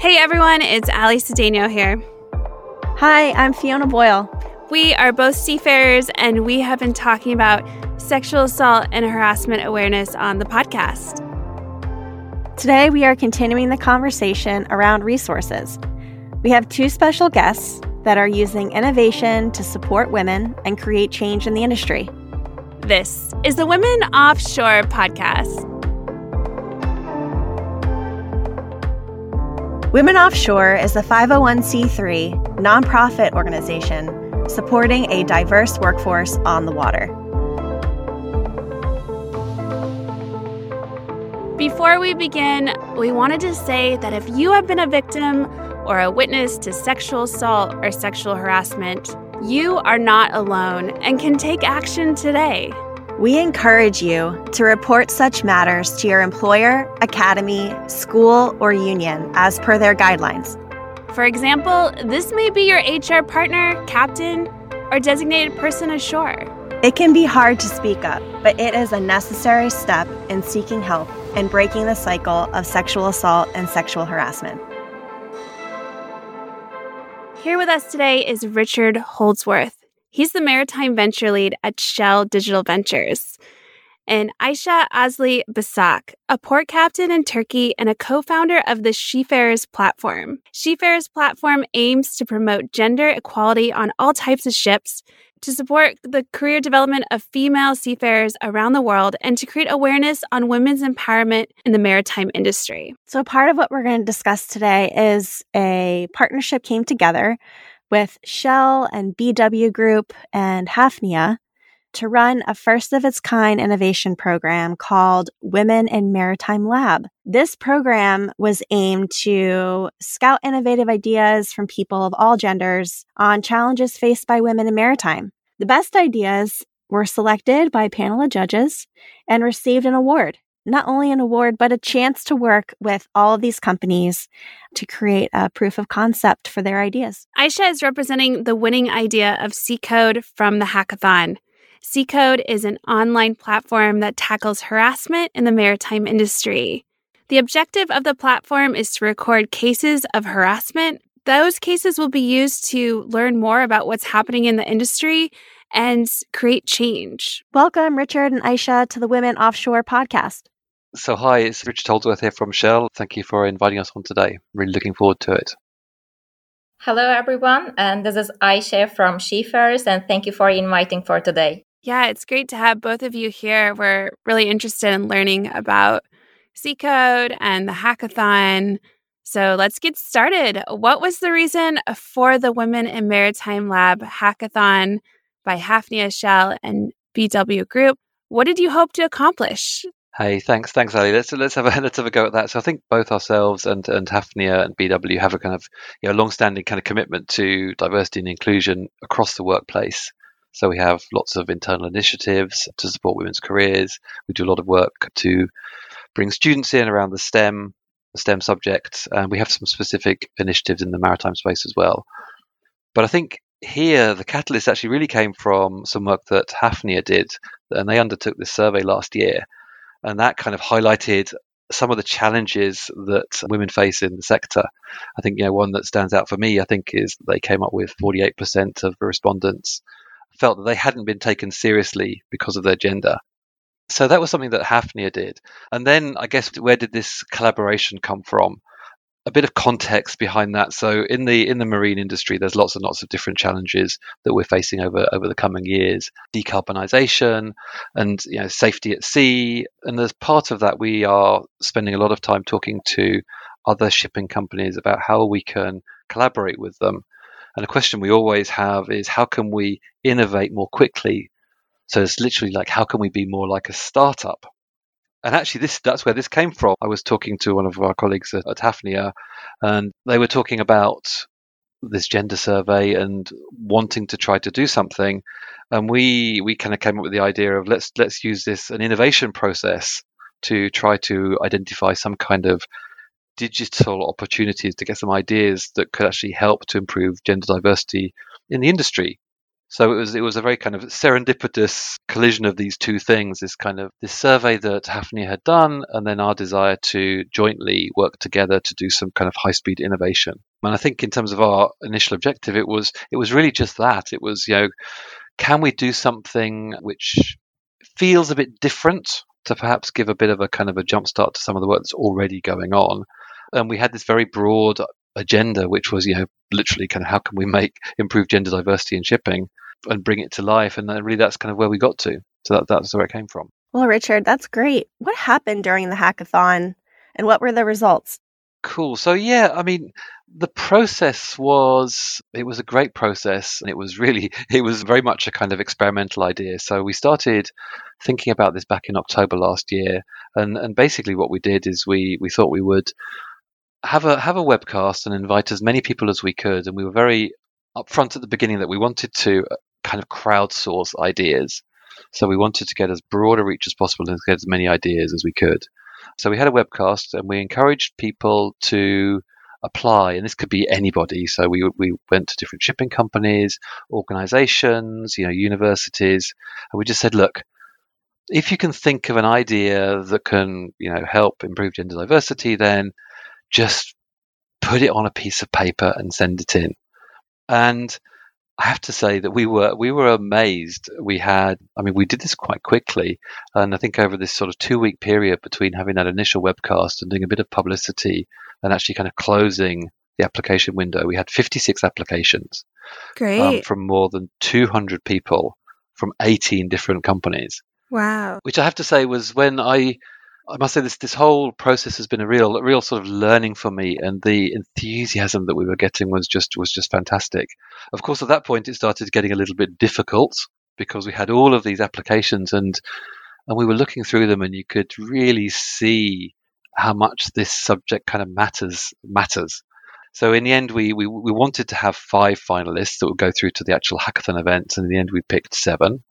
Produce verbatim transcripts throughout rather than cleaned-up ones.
Hey everyone, it's Ali Cedeno here. Hi, I'm Fiona Boyle. We are both seafarers, and we have been talking about sexual assault and harassment awareness on the podcast. Today, we are continuing the conversation around resources. We have two special guests that are using innovation to support women and create change in the industry. This is the Women Offshore Podcast. Women Offshore is a five oh one c three nonprofit organization supporting a diverse workforce on the water. Before we begin, we wanted to say that if you have been a victim or a witness to sexual assault or sexual harassment, you are not alone and can take action today. We encourage you to report such matters to your employer, academy, school, or union as per their guidelines. For example, this may be your H R partner, captain, or designated person ashore. It can be hard to speak up, but it is a necessary step in seeking help and breaking the cycle of sexual assault and sexual harassment. Here with us today is Richard Holdsworth. He's the Maritime Venture Lead at Shell Digital Ventures. And Aisha Azli Basak, a port captain in Turkey and a co-founder of the Seafarers Platform. Seafarers Platform aims to promote gender equality on all types of ships, to support the career development of female seafarers around the world, and to create awareness on women's empowerment in the maritime industry. So part of what we're going to discuss today is a partnership came together with Shell and B W Group and Hafnia to run a first-of-its-kind innovation program called Women in Maritime Lab. This program was aimed to scout innovative ideas from people of all genders on challenges faced by women in maritime. The best ideas were selected by a panel of judges and received an award. Not only an award, but a chance to work with all of these companies to create a proof of concept for their ideas. Aisha is representing the winning idea of Seacode from the hackathon. Seacode is an online platform that tackles harassment in the maritime industry. The objective of the platform is to record cases of harassment. Those cases will be used to learn more about what's happening in the industry and create change. Welcome, Richard and Aisha, to the Women Offshore Podcast. So hi, it's Richard Holdsworth here from Shell. Thank you for inviting us on today. Really looking forward to it. Hello, everyone. And this is Aisha from Seafarers, and thank you for inviting for today. Yeah, it's great to have both of you here. We're really interested in learning about Seacode and the hackathon. So let's get started. What was the reason for the Women in Maritime Lab hackathon by Hafnia, Shell, and B W Group? What did you hope to accomplish? Hey, thanks, thanks, Ali. Let's let's have a let's have a go at that. So I think both ourselves and and Hafnia and B W have a kind of you know long-standing kind of commitment to diversity and inclusion across the workplace. So we have lots of internal initiatives to support women's careers. We do a lot of work to bring students in around the STEM STEM subjects, and we have some specific initiatives in the maritime space as well. But I think here the catalyst actually really came from some work that Hafnia did, and they undertook this survey last year. And that kind of highlighted some of the challenges that women face in the sector. I think, you know, one that stands out for me, I think, is they came up with forty-eight percent of the respondents felt that they hadn't been taken seriously because of their gender. So that was something that Hafnia did. And then I guess where did this collaboration come from? A bit of context behind that. So in the in the marine industry, there's lots and lots of different challenges that we're facing over, over the coming years. Decarbonisation and you know safety at sea. And as part of that, we are spending a lot of time talking to other shipping companies about how we can collaborate with them. And a question we always have is how can we innovate more quickly? So it's literally like how can we be more like a startup? And actually, this that's where this came from. I was talking to one of our colleagues at, at Hafnia, and they were talking about this gender survey and wanting to try to do something. And we we kind of came up with the idea of let's let's use this an innovation process to try to identify some kind of digital opportunities to get some ideas that could actually help to improve gender diversity in the industry. So it was it was a very kind of serendipitous collision of these two things, this kind of this survey that Hafnia had done, and then our desire to jointly work together to do some kind of high-speed innovation. And I think in terms of our initial objective, it was it was really just that. It was, you know, can we do something which feels a bit different to perhaps give a bit of a kind of a jumpstart to some of the work that's already going on? And we had this very broad agenda, which was, you know, literally kind of how can we make improve gender diversity in shipping and bring it to life, and really that's kind of where we got to. So that, that's where it came from. Well, Richard, that's great. What happened during the hackathon, and what were the results? Cool. So yeah, I mean, the process was it was a great process, and it was really it was very much a kind of experimental idea. So we started thinking about this back in October last year, and and basically what we did is we we thought we would have a have a webcast and invite as many people as we could, and we were very upfront at the beginning that we wanted to kind of crowdsource ideas. So we wanted to get as broad a reach as possible and get as many ideas as we could. So we had a webcast, and we encouraged people to apply, and this could be anybody. So we we went to different shipping companies, organizations, you know, universities, and we just said, look, if you can think of an idea that can, you know, help improve gender diversity, then just put it on a piece of paper and send it in. And I have to say that we were we were amazed. We had, I mean, we did this quite quickly, and I think over this sort of two week period between having that initial webcast and doing a bit of publicity and actually kind of closing the application window, we had fifty-six applications. Great. Um, from more than two hundred people from eighteen different companies. Wow. Which I have to say was when I. I must say this this whole process has been a real a real sort of learning for me, and the enthusiasm that we were getting was just was just fantastic. Of course, at that point it started getting a little bit difficult because we had all of these applications, and and we were looking through them, and you could really see how much this subject kind of matters matters. So in the end, we we, we wanted to have five finalists that would go through to the actual hackathon event, and in the end we picked seven.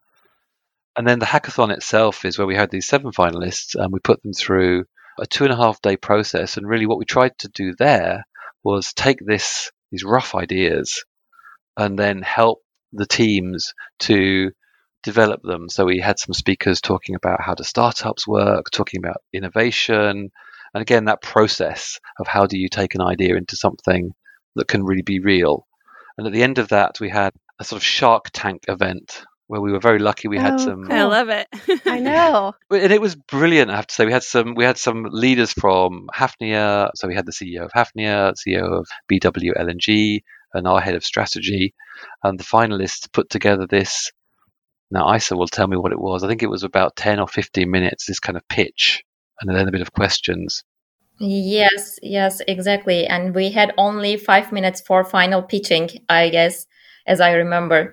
And then the hackathon itself is where we had these seven finalists, and we put them through a two and a half day process. And really what we tried to do there was take this these rough ideas and then help the teams to develop them. So we had some speakers talking about how do startups work, talking about innovation, and again, that process of how do you take an idea into something that can really be real. And at the end of that, we had a sort of Shark Tank event where we were very lucky. We had Oh, some, cool. I love it. I know. and it was brilliant. I have to say, we had some, we had some leaders from Hafnia. So we had the C E O of Hafnia, C E O of B W L N G, and our head of strategy. And the finalists put together this. Now, Isa will tell me what it was. I think it was about ten or fifteen minutes. This kind of pitch, and then a bit of questions. Yes, yes, exactly. And we had only five minutes for final pitching, I guess, as I remember.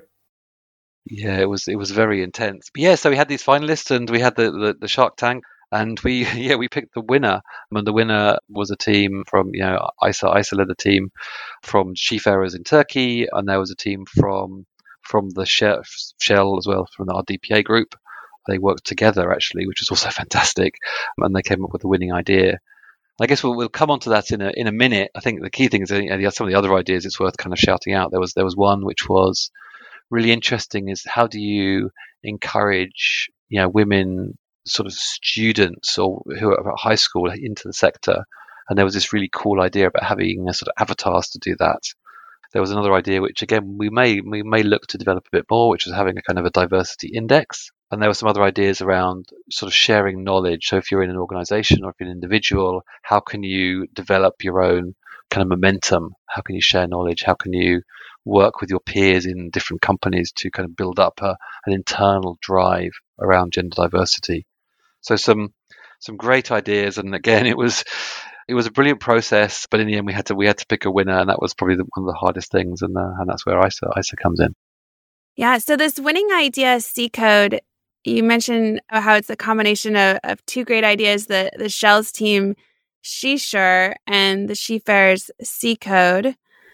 Yeah, it was it was very intense. But yeah, so we had these finalists, and we had the, the, the Shark Tank, and we yeah we picked the winner. And the winner was a team from, you know, Isa Isa led the team from Seafarers in Turkey, and there was a team from from the Shell, Shell as well, from our D P A group. They worked together actually, which was also fantastic, and they came up with a winning idea. I guess we'll, we'll come on to that in a in a minute. I think the key thing is, you know, some of the other ideas it's worth kind of shouting out. There was there was one which was really interesting, is how do you encourage, you know, women sort of students or who are at high school into the sector. And there was this really cool idea about having a sort of avatars to do that. There was another idea which again we may we may look to develop a bit more, which was having a kind of a diversity index. And there were some other ideas around sort of sharing knowledge. So if you're in an organization or if you're an individual, how can you develop your own kind of momentum? How can you share knowledge? How can you work with your peers in different companies to kind of build up a, an internal drive around gender diversity? So some some great ideas, and again, it was it was a brilliant process. But in the end, we had to we had to pick a winner, and that was probably the, one of the hardest things, and uh, and that's where Isa Isa comes in. Yeah. So this winning idea, C Code, you mentioned how it's a combination of, of two great ideas: the the Shell's team, SheSure, and the Seafarers C Code.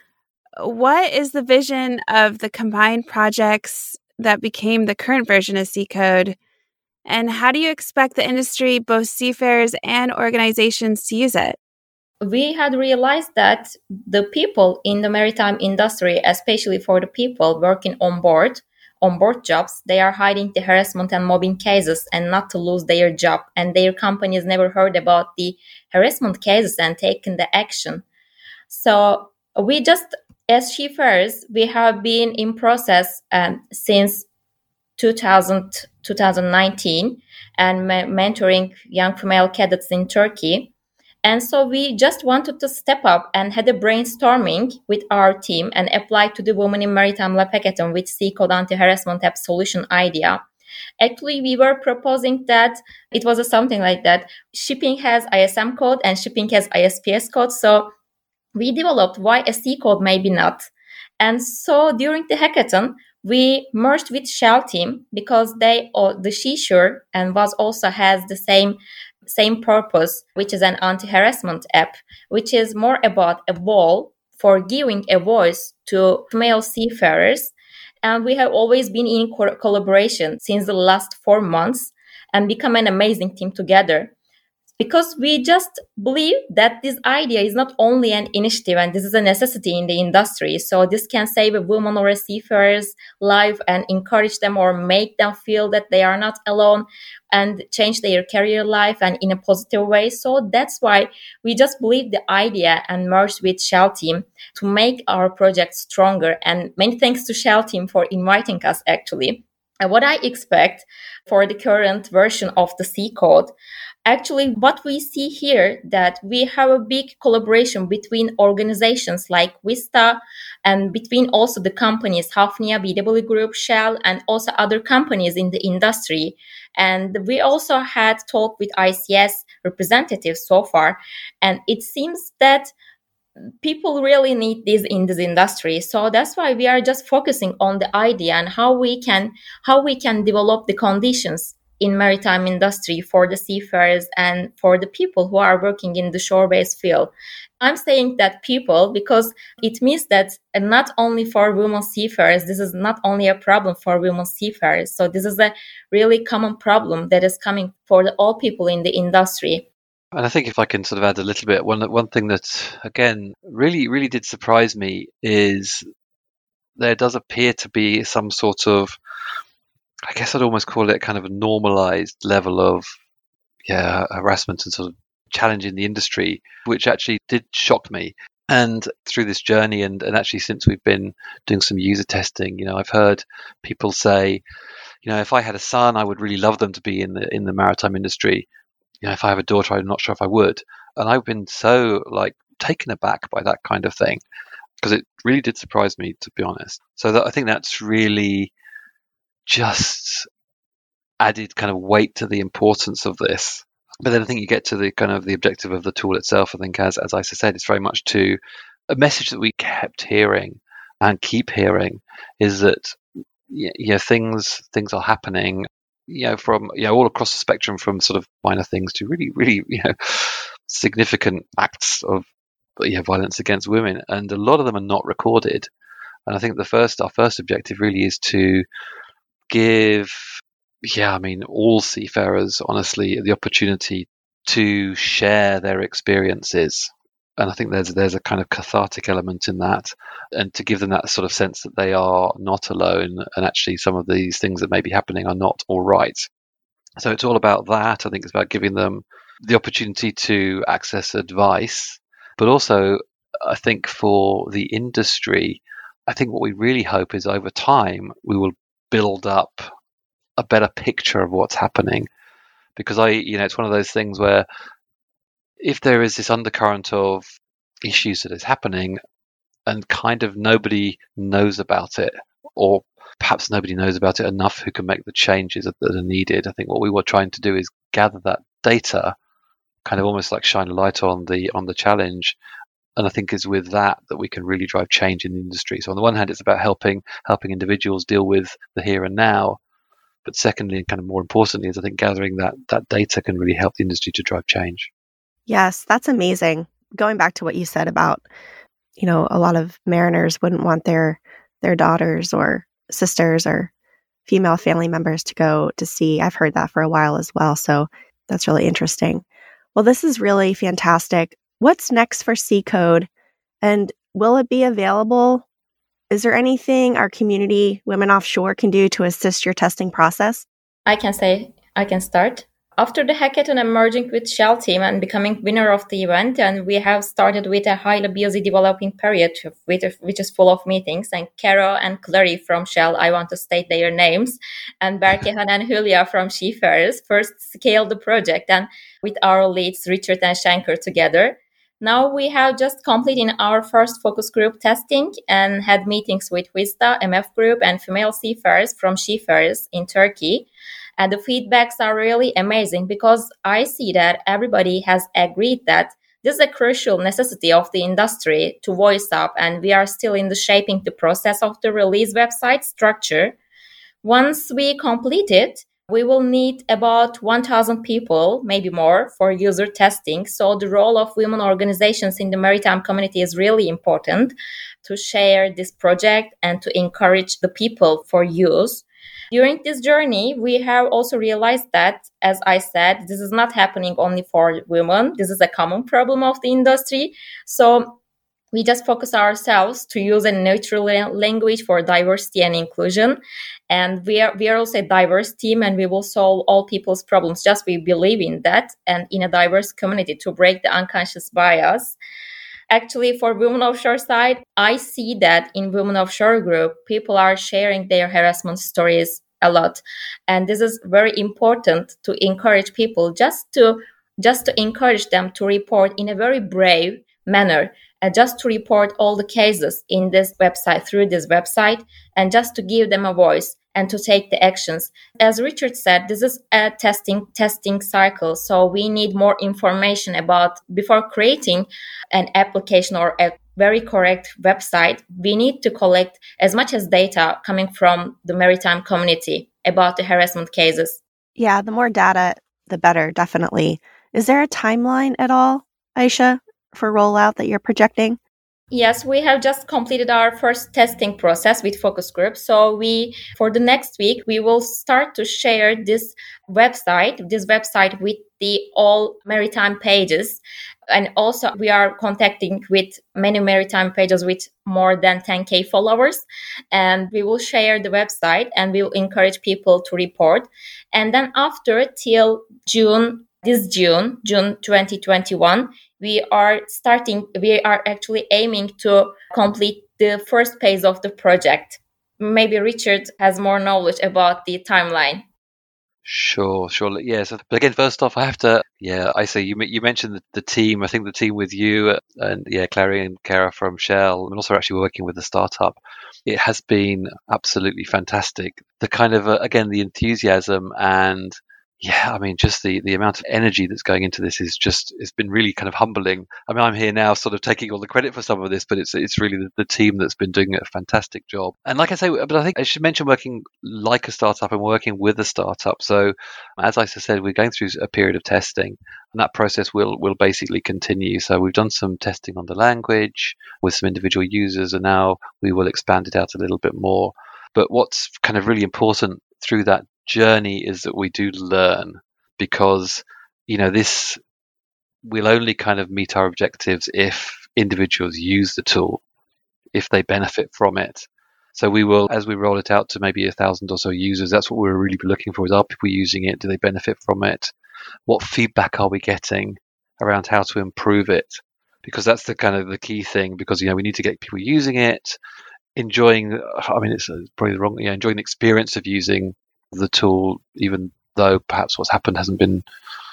What is the vision of the combined projects that became the current version of C Code? And how do you expect the industry, both seafarers and organizations, to use it? We had realized that the people in the maritime industry, especially for the people working on board, onboard jobs, they are hiding the harassment and mobbing cases and not to lose their job. And their companies never heard about the harassment cases and taken the action. So we just, as seafarers, we have been in process um, since two thousand, twenty nineteen and me- mentoring young female cadets in Turkey. And so we just wanted to step up and had a brainstorming with our team and apply to the Women in Maritime Lab Hackathon with C Code Anti-Harassment App Solution idea. Actually, we were proposing that it was a something like that. Shipping has I S M code and shipping has I S P S code. So we developed why a C code, maybe not. And so during the hackathon, we merged with Shell team because they, or the SheSure, and was also has the same same purpose, which is an anti-harassment app, which is more about a wall for giving a voice to female seafarers. And we have always been in co- collaboration since the last four months and become an amazing team together. Because we just believe that this idea is not only an initiative and this is a necessity in the industry. So this can save a woman or a seafarer's life and encourage them or make them feel that they are not alone and change their career life and in a positive way. So that's why we just believe the idea and merged with Shell team to make our project stronger. And many thanks to Shell team for inviting us actually. And what I expect for the current version of the C code, actually, what we see here that we have a big collaboration between organizations like Vista and between also the companies, Hafnia, B W Group, Shell, and also other companies in the industry. And we also had talk with I C S representatives so far. And it seems that people really need this in this industry. So that's why we are just focusing on the idea and how we can, how we can develop the conditions in maritime industry for the seafarers and for the people who are working in the shore-based field. I'm saying that people because it means that not only for women seafarers, this is not only a problem for women seafarers. So this is a really common problem that is coming for the, all people in the industry. And I think if I can sort of add a little bit, one one thing that, again, really, really did surprise me is there does appear to be some sort of, I guess I'd almost call it kind of a normalized level of yeah harassment and sort of challenge in the industry, which actually did shock me. And through this journey and, and actually since we've been doing some user testing, you know, I've heard people say, you know, if I had a son, I would really love them to be in the in the maritime industry. You know, if I have a daughter, I'm not sure if I would. And I've been so like taken aback by that kind of thing because it really did surprise me, to be honest. So that, I think that's really just added kind of weight to the importance of this. But then I think you get to the kind of the objective of the tool itself. I think, as as Isa said, it's very much to a message that we kept hearing and keep hearing is that yeah, things things are happening. You know, from you know all across the spectrum, from sort of minor things to really, really, you know, significant acts of yeah, violence against women, and a lot of them are not recorded. And I think the first, our first objective really is to give, yeah, I mean, all seafarers, honestly, the opportunity to share their experiences. And I think there's there's a kind of cathartic element in that, and to give them that sort of sense that they are not alone, and actually some of these things that may be happening are not all right. So it's all about that. I think it's about giving them the opportunity to access advice, but also I think for the industry, I think what we really hope is over time we will build up a better picture of what's happening, because I, you know, it's one of those things where if there is this undercurrent of issues that is happening and kind of nobody knows about it, or perhaps nobody knows about it enough who can make the changes that are needed, I think what we were trying to do is gather that data, kind of almost like shine a light on the on the challenge. And I think it's with that that we can really drive change in the industry. So on the one hand, it's about helping helping individuals deal with the here and now. But secondly, and kind of more importantly, is I think gathering that that data can really help the industry to drive change. Yes, that's amazing. Going back to what you said about, you know, a lot of mariners wouldn't want their their daughters or sisters or female family members to go to sea. I've heard that for a while as well. So that's really interesting. Well, this is really fantastic. What's next for C Code? And will it be available Is there anything our community, Women Offshore, can do to assist your testing process? I can say, I can start. After the hackathon, I'm merging with Shell team and becoming winner of the event. And we have started with a highly busy developing period, which is full of meetings. And Caro and Clary from Shell, I want to state their names, and Berkehan and Julia from Seafarers first scaled the project, and with our leads, Richard and Shanker together. Now we have just completed our first focus group testing and had meetings with Vista, M F Group, and female seafarers from Seafarers in Turkey. And the feedbacks are really amazing because I see that everybody has agreed that this is a crucial necessity of the industry to voice up, and we are still in the shaping the process of the release website structure. Once we complete it, we will need about one thousand people, maybe more, for user testing. So the role of women organizations in the maritime community is really important to share this project and to encourage the people for use. During this journey, we have also realized that, as I said, this is not happening only for women. This is a common problem of the industry. So we just focus ourselves to use a neutral language for diversity and inclusion. And we are we are also a diverse team, and we will solve all people's problems. Just we believe in that and in a diverse community to break the unconscious bias. Actually, for Women Offshore side, I see that in Women Offshore group, people are sharing their harassment stories a lot. And this is very important to encourage people just to just to encourage them to report in a very brave manner, uh, just to report all the cases in this website, through this website, and just to give them a voice and to take the actions. As Richard said, this is a testing testing cycle. So we need more information about, before creating an application or a very correct website, we need to collect as much as data coming from the maritime community about the harassment cases. Yeah, the more data, the better, definitely. Is there a timeline at all, Aisha, for rollout that you're projecting? Yes, we have just completed our first testing process with focus groups. So we, for the next week, we will start to share this website, this website with the all maritime pages. And also we are contacting with many maritime pages with more than ten thousand followers. And we will share the website and we will encourage people to report. And then after till June, this June, June twenty twenty-one, we are starting, we are actually aiming to complete the first phase of the project. Maybe Richard has more knowledge about the timeline. Sure, sure. Yes. But again, first off, I have to, yeah, I say you you mentioned the, the team. I think the team with you and, yeah, Clary and Cara from Shell, and also actually working with the startup. It has been absolutely fantastic. The kind of, uh, again, the enthusiasm and, yeah, I mean, just the, the amount of energy that's going into this is just, it's been really kind of humbling. I mean, I'm here now sort of taking all the credit for some of this, but it's it's really the, the team that's been doing a fantastic job. And like I say, but I think I should mention working like a startup and working with a startup. So as I said, we're going through a period of testing, and that process will, will basically continue. So we've done some testing on the language with some individual users, and now we will expand it out a little bit more. But what's kind of really important through that journey is that we do learn, because, you know, this will only kind of meet our objectives if individuals use the tool, if they benefit from it. So we will, as we roll it out to maybe a thousand or so users, that's what we're really looking for, is are people using it? Do they benefit from it? What feedback are we getting around how to improve it? Because that's the kind of the key thing, because, you know, we need to get people using it, enjoying, I mean, it's probably the wrong, yeah, enjoying the experience of using the tool, even though perhaps what's happened hasn't been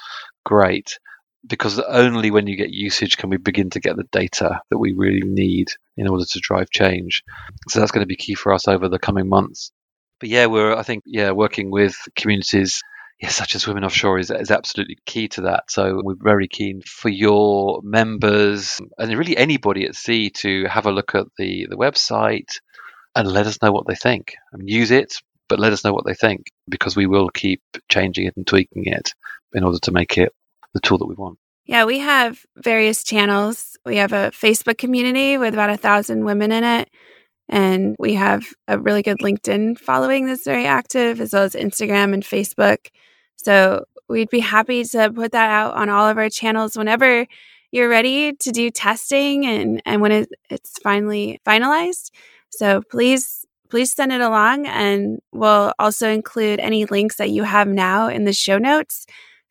great, because only when you get usage can we begin to get the data that we really need in order to drive change. So that's going to be key for us over the coming months. But yeah, we're, I think, yeah, working with communities, yeah, such as Women Offshore is, is absolutely key to that. So we're very keen for your members and really anybody at sea to have a look at the, the website and let us know what they think. I mean, use it, but let us know what they think, because we will keep changing it and tweaking it in order to make it the tool that we want. Yeah, we have various channels. We have a Facebook community with about a thousand women in it. And we have a really good LinkedIn following that's very active, as well as Instagram and Facebook. So we'd be happy to put that out on all of our channels whenever you're ready to do testing and, and when it, it's finally finalized. So please, please send it along, and we'll also include any links that you have now in the show notes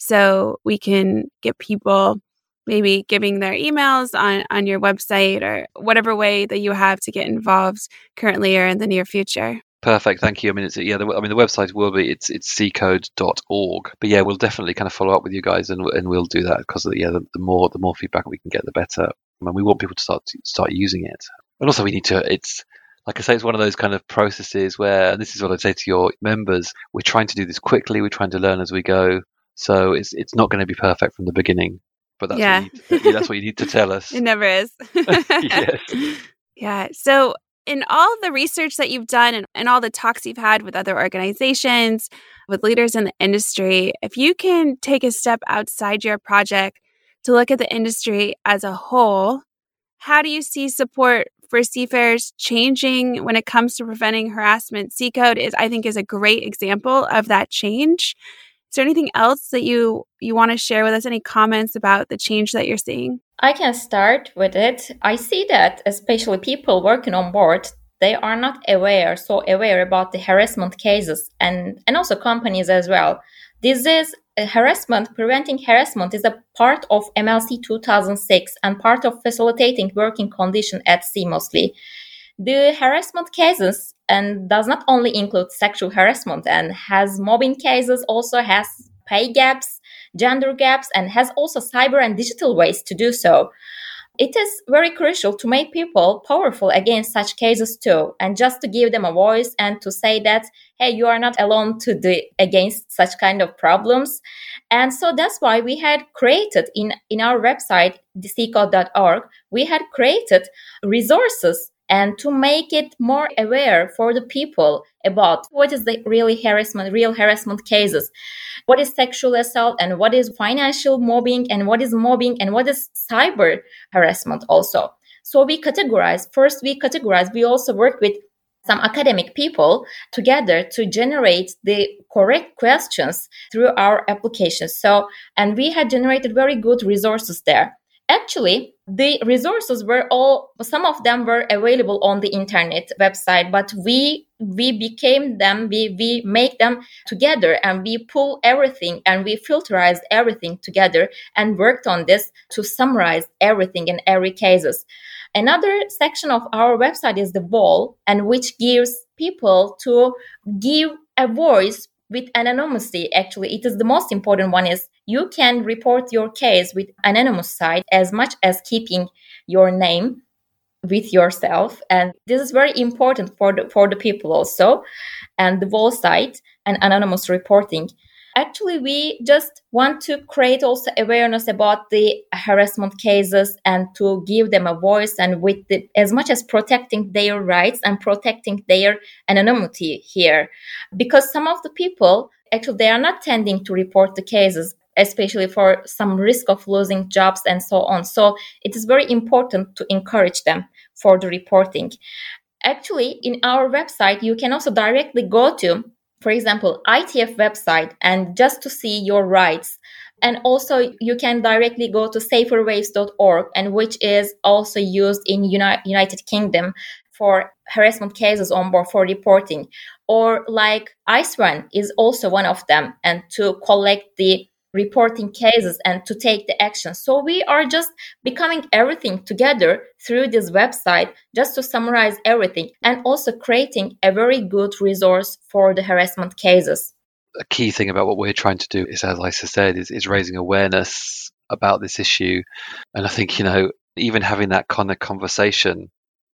so we can get people maybe giving their emails on, on your website or whatever way that you have to get involved currently or in the near future. Perfect, thank you. I mean, it's yeah. The, I mean, the website will be it's it's c code dot org. But yeah, we'll definitely kind of follow up with you guys, and and we'll do that because yeah, the, the more the more feedback we can get, the better. I mean, we want people to start to start using it, and also we need to. It's like I say, it's one of those kind of processes where, and this is what I'd say to your members: we're trying to do this quickly. We're trying to learn as we go, so it's it's not going to be perfect from the beginning. But that's yeah. what you need to, that's what you need to tell us. It never is. Yes. Yeah. So in all the research that you've done and, and all the talks you've had with other organizations, with leaders in the industry, if you can take a step outside your project to look at the industry as a whole, how do you see support for seafarers changing when it comes to preventing harassment? C Code is, I think, is a great example of that change. Is there anything else that you, you want to share with us? Any comments about the change that you're seeing? I can start with it. I see that especially people working on board, they are not aware, so aware about the harassment cases and, and also companies as well. This is uh, harassment, preventing harassment is a part of M L C two thousand six and part of facilitating working condition at sea mostly. The harassment cases and does not only include sexual harassment and has mobbing cases, also has pay gaps, gender gaps, and has also cyber and digital ways to do so. It is very crucial to make people powerful against such cases too, and just to give them a voice and to say that, hey, you are not alone to do against such kind of problems. And so that's why we had created in, in our website, c code dot org, we had created resources and to make it more aware for the people about what is the really harassment, real harassment cases, what is sexual assault and what is financial mobbing and what is mobbing and what is cyber harassment also. So we categorize, first we categorize, we also work with some academic people together to generate the correct questions through our applications. So, and we had generated very good resources there. Actually, the resources were all, some of them were available on the internet website, but we we became them, we, we make them together and we pull everything and we filterized everything together and worked on this to summarize everything in every cases. Another section of our website is the wall, and which gives people to give a voice with anonymity. Actually, it is the most important one is you can report your case with anonymous site as much as keeping your name with yourself. And this is very important for the, for the people also. And the wall site and anonymous reporting. Actually, we just want to create also awareness about the harassment cases and to give them a voice and with the, as much as protecting their rights and protecting their anonymity here. Because some of the people, actually, they are not tending to report the cases, especially for some risk of losing jobs and so on. So it is very important to encourage them for the reporting. Actually, in our website, you can also directly go to, for example, I T F website and just to see your rights. And also you can directly go to safer waves dot org, and which is also used in Uni- United Kingdom for harassment cases on board for reporting. Or like IceOne is also one of them, and to collect the reporting cases and to take the action. So we are just becoming everything together through this website just to summarize everything and also creating a very good resource for the harassment cases. A key thing about what we're trying to do is, as Lisa said, is, is raising awareness about this issue. And I think, you know, even having that kind of conversation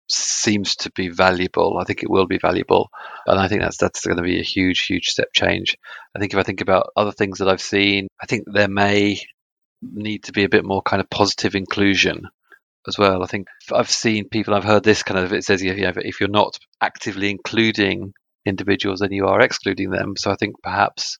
seems to be valuable. I think it will be valuable. And I think that's that's going to be a huge, huge step change. I think if I think about other things that I've seen, I think there may need to be a bit more kind of positive inclusion as well. I think I've seen people, I've heard this kind of, it says, you know, if you're not actively including individuals, then you are excluding them. So I think perhaps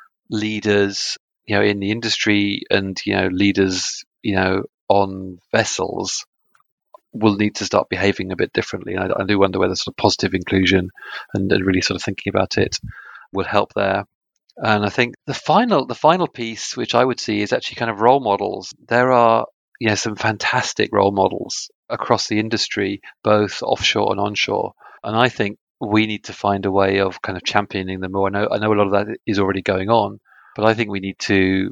leaders, you know, in the industry and, you know, leaders, you know, on vessels will need to start behaving a bit differently. And I, I do wonder whether sort of positive inclusion and, and really sort of thinking about it will help there. And I think the final the final piece, which I would see, is actually kind of role models. There are, you know, some fantastic role models across the industry, both offshore and onshore. And I think we need to find a way of kind of championing them more. I know, I know a lot of that is already going on, but I think we need to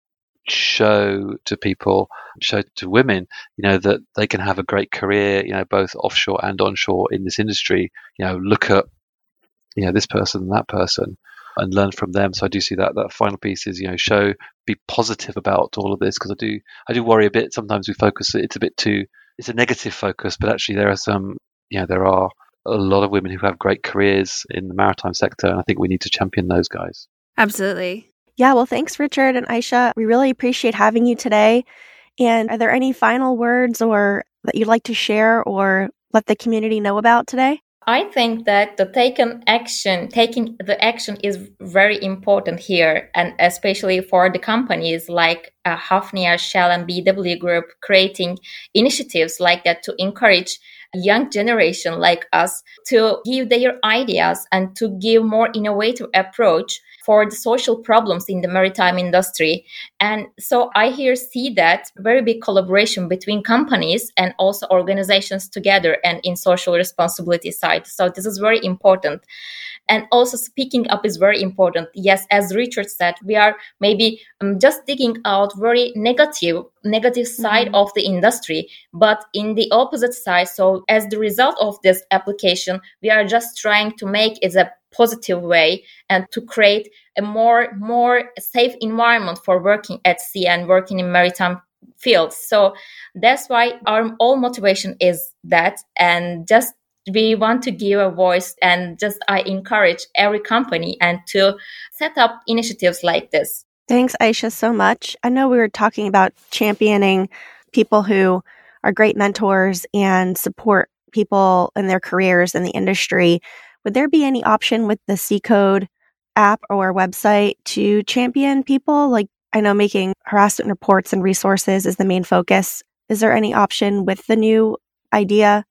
show to people, show to women, you know, that they can have a great career, you know, both offshore and onshore in this industry. You know, look at, you know, this person and that person and learn from them. So I do see that that final piece is, you know, show, be positive about all of this, because I do I do worry a bit. Sometimes we focus, it's a bit too, it's a negative focus, but actually there are some, you know, there are a lot of women who have great careers in the maritime sector, and I think we need to champion those guys. Absolutely. Yeah, well, thanks, Richard and Aisha. We really appreciate having you today. And are there any final words or that you'd like to share or let the community know about today? I think that the taken action, taking the action is very important here, and especially for the companies like uh, Hafnia, Shell, and B W Group, creating initiatives like that to encourage young generation like us to give their ideas and to give more innovative approach for the social problems in the maritime industry. And so I here see that very big collaboration between companies and also organizations together and in social responsibility side. So this is very important. And also speaking up is very important. Yes, as Richard said, we are maybe um, just digging out very negative, negative side mm-hmm. of the industry, but in the opposite side. So as the result of this application, we are just trying to make it a positive way and to create a more, more safe environment for working at sea and working in maritime fields. So that's why our all motivation is that, and just we want to give a voice, and just I encourage every company and to set up initiatives like this. Thanks, Aisha, so much. I know we were talking about championing people who are great mentors and support people in their careers in the industry. Would there be any option with the C Code app or website to champion people? Like, I know making harassment reports and resources is the main focus. Is there any option with the new idea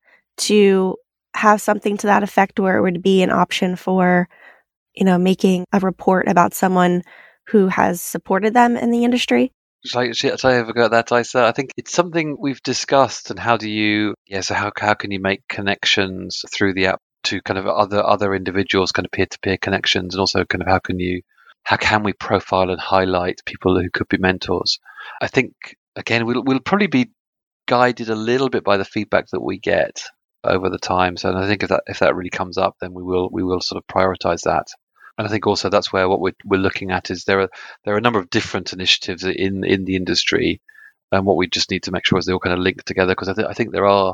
to have something to that effect where it would be an option for, you know, making a report about someone who has supported them in the industry? Shall I, shall I have a go at that, Aisha? I think it's something we've discussed, and how do you, yeah, so how, how can you make connections through the app to kind of other other individuals, kind of peer-to-peer connections, and also kind of how can you, how can we profile and highlight people who could be mentors? I think, again, we'll, we'll probably be guided a little bit by the feedback that we get over the time. So I think if that if that really comes up, then we will we will sort of prioritize that. And I think also that's where what we're we're looking at is there are there are a number of different initiatives in in the industry, and what we just need to make sure is they all kind of link together, because I think I think there are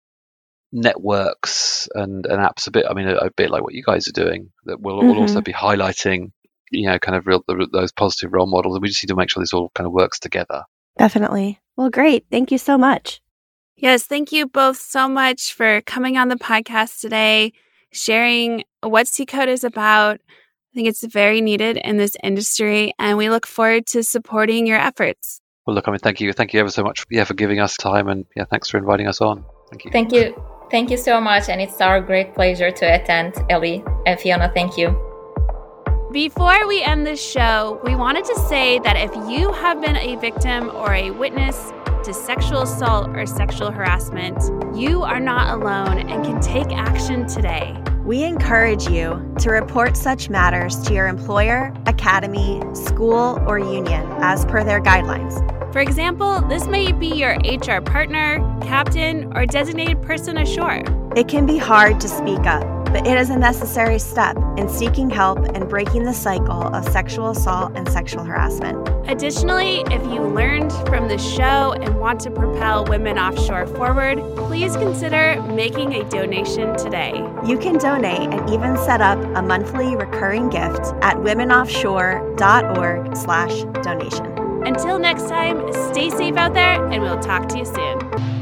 networks and, and apps a bit. I mean, a, a bit like what you guys are doing that will mm-hmm. will also be highlighting, you know, kind of real the, those positive role models, and we just need to make sure this all kind of works together. Definitely. Well, great. Thank you so much. Yes, thank you both so much for coming on the podcast today, sharing what C Code is about. I think it's very needed in this industry, and we look forward to supporting your efforts. Well, look, I mean, thank you. Thank you ever so much for, yeah, for giving us time, and yeah, thanks for inviting us on. Thank you. Thank you. Thank you so much, and it's our great pleasure to attend, Ellie and Fiona. Thank you. Before we end this show, we wanted to say that if you have been a victim or a witness to sexual assault or sexual harassment, you are not alone and can take action today. We encourage you to report such matters to your employer, academy, school, or union as per their guidelines. For example, this may be your H R partner, captain, or designated person ashore. It can be hard to speak up, but it is a necessary step in seeking help and breaking the cycle of sexual assault and sexual harassment. Additionally, if you learned from this show and want to propel women offshore forward, please consider making a donation today. You can donate and even set up a monthly recurring gift at womenoffshore.org slash donation. Until next time, stay safe out there, and we'll talk to you soon.